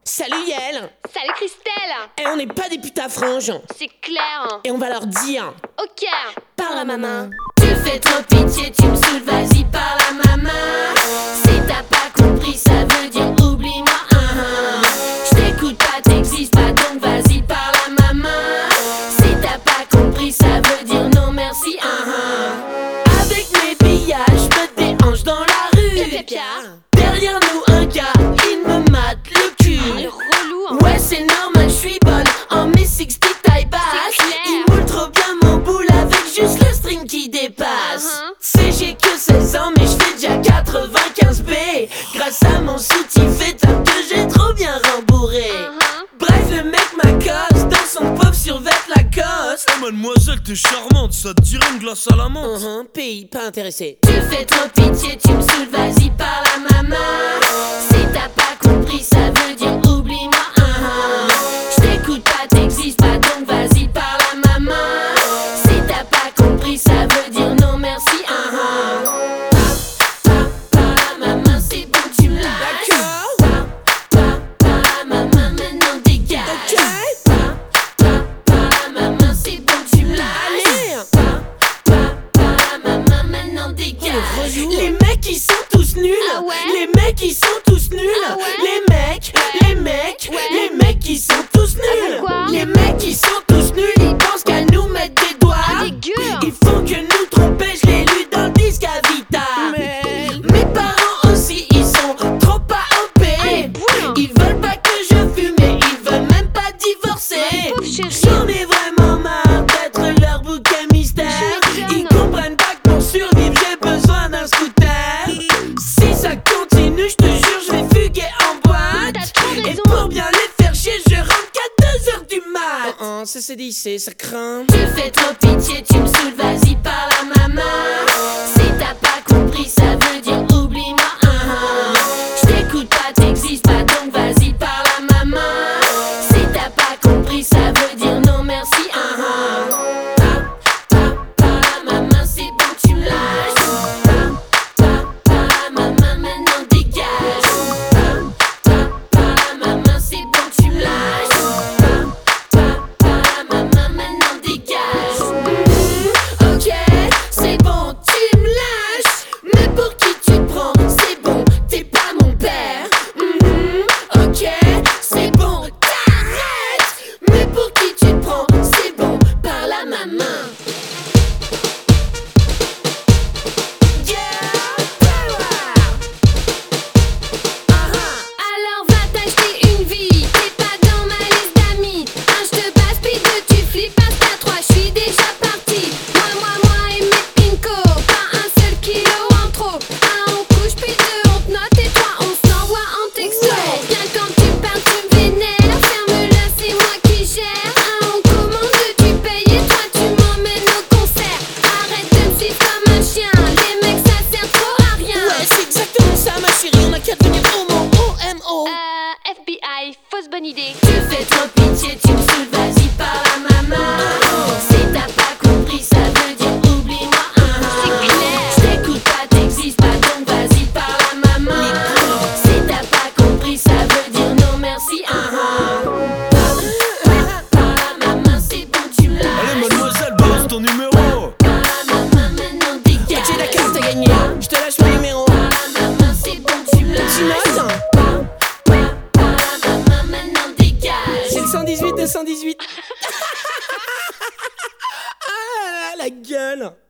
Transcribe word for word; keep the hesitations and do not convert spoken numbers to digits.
Salut Yael. Salut Christelle. Et on n'est pas des putains franges. C'est clair. Et on va leur dire. Ok. Par la maman. Tu fais trop pitié, tu me saoules, vas-y par la maman. Si t'as pas compris, ça veut dire oublie-moi. uh -huh. J't'écoute pas, t'existes pas, donc vas-y par la maman. Si t'as pas compris, ça veut dire non merci. uh -huh. Avec mes pillages, j'me déhanche dans la rue. Que fait Pierre? Derrière nous un gars, il me mate le cul. Ah, le relou hein. Ouais c'est normal, j'suis bonne en mes soixante taille basse. Il moule trop bien mon boule avec juste le string qui dépasse. Uh -huh. C'est j'ai que seize ans mais j'fais déjà quatre-vingt-quinze B. Grâce à mon soutif étape que j'ai trop bien rembourré. Uh -huh. Bref le mec m'accoste dans son pauvre survêt Lacoste. Oh mademoiselle t'es charmante, ça te dirait une glace à la menthe. uh -huh. Pays pas intéressé. Tu fais trop pitié, tu me saoules, vas-y par la maman. Si t'as pas compris, ça veut dire oublie-moi. uh -huh. J't'écoute pas, t'existes pas, donc vas-y par la maman. Si t'as pas compris, ça veut dire non merci. uh -huh. Par, par, par la maman, c'est bon, tu me lâches. D'accord. Par, par, par la maman, maintenant dégage. Ok. Par, par, par la maman, c'est bon, tu me lâches. Allez. Par, par, par la maman, maintenant dégage. Oh, le relou. Les mecs ils sont tous nuls. Ah ouais? Les mecs ils sont tous nuls. Ah ouais? Les mecs, Ouais. les mecs, Ouais. les mecs ils sont tous nuls. pourquoi? Les mecs ils sont tous nuls. Ils pensent qu'à nous mettre des doigts. Ah, dégueu. Ils font que nous tromper. Je l'ai lu dans le disque à Vita. Mais. Mes parents aussi ils sont trop pas O P. Allez, boule. Ils veulent pas que je fume et ils veulent même pas divorcer. Pauvre chérie. J'en ai vraiment marre d'être leur bouc émissaire. Je m'étonne. Ils comprennent pas que pour survivre j'ai besoin d'un scooter. Si ça continue, je te jure, je vais fuguer en boîte. T'as trop Et raison. pour bien les faire chier, je rentre qu'à deux heures du mat. Uh -uh, ça c'est dit, c'est ça craint. Tu fais trop pitié, tu me saoules, vas-y par la maman. Si t'as pas compris, ça veut dire oublie-moi. uh -huh. J't'écoute pas, t'existes pas, donc vas-y par la maman. Si t'as pas compris, ça veut dire non merci. uh -huh. Par, par, par la maman, c'est bon, tu me lâches. Par, par, par la maman, maintenant dégage. Par, par, par la maman, c'est bon, tu me lâches. Par, par, par la maman, maintenant dégage. Mhm, ok, c'est bon, tu me lâches. Mais pour qui tu te prends? C'est bon, t'es pas mon père. Mhm, ok, c'est bon, t'arrêtes. Mais pour qui tu te prends? C'est bon, par la maman. Yeah, power. Uh-huh. Alors va t'acheter une vie, t'es pas dans ma liste d'amis. Un je te basse, puis deux tu flippes, passe à trois, je suis déjà parti. Moi, moi, moi et mes pinko, pas un seul kilo en trop. Un on couche, puis deux on te note, et trois on s'envoie en texto. Bien quand tu parles, tu me vénères, ferme-le, c'est moi qui gère. Un on commande, deux tu payes, et toi tu m'emmènes au concert. Arrête de me suivre comme un chien, les mecs ça sert trop à rien. Ouais, c'est exactement ça, ma chérie. On a qu'à devenir homo, O M O. Euh, F B I, fausse bonne idée. Tu fais trop pitié, tu me saoules, vas-y par la maman. Si t'as pas compris, ça veut dire oublie-moi. uh -huh. C'est clair. J't'écoute pas, t'existes pas, donc vas-y par la maman. Si t'as pas compris, ça veut dire non merci. uh -huh. Par, par, par la maman, c'est bon, tu me Allez lâches. mademoiselle, balance ton numéro. Par la maman, maintenant dégage. Ok, d'accord, t'as gagné. Je te lâche mon numéro. Par la maman, c'est bon, tu me lâches. Tu notes? Par, par, par la maman, maintenant dégage. C'est le cent dix-huit de cent dix-huit. Ah, la gueule.